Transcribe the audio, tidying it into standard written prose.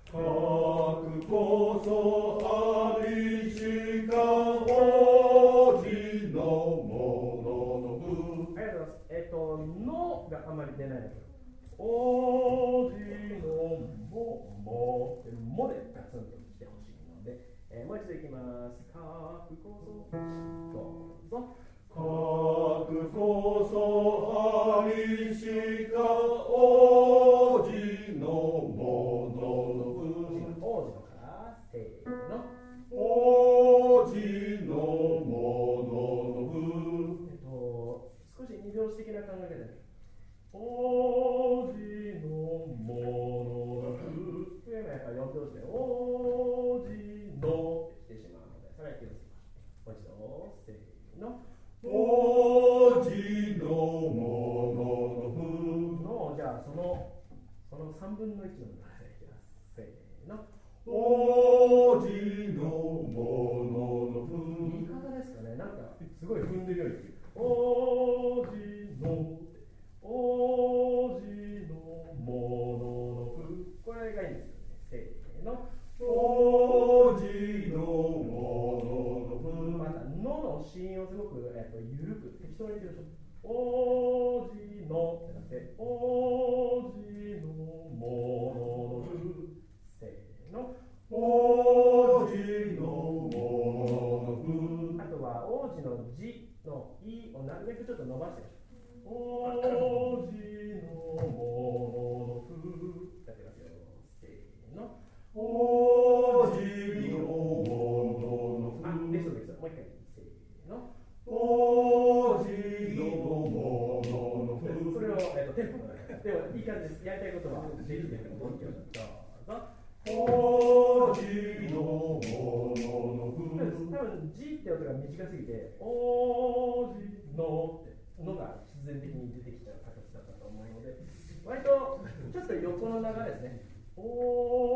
かくこそありしか王子のもののふ。 ありがとうございます。のがあんまり出ないので、王子のもでガツンと来てほしいので、もう一度いきます。かくこそ、どうぞ。 かくこそありしか王子のもののふ。 王子のからせーの。 王子のもののふ。 少し二拍子的な考え方で、王子のもののふというのはやっぱ四拍子で、王子のってしてしまうので、それは気をつけましょう。もう一度、せーの。 王子のもののふ。 の、じゃあその3分の1の流れでいきます。せーの。 王子のもののふ。 言い方ですかね、なんかすごい踏んでるように。王子の、王子のもののふ。これがいいんですよね。せーの。 王子のもののふ。 また、のの子音をすごく、緩く、適当に言ってみましょう。王子のってなって、王子のもののふ。せーの。 王子のもののふ。 あとは、王子の字のいをなるべくちょっと伸ばしてみましょう。王子のもののふ。やってみますよ。せーの。 王子のもののふ。 できそうできそう。もう一回。せーの。 王子のもののふ。 それを、テンポの中で。でもいい感じです。やりたいことはできてるので、もう一回どうぞ。 王子のもののふ。 多分 G って音が短すぎて、王子のってのが必然的に出てきちゃう形だったと思うので、割とちょっと横の流れですね。王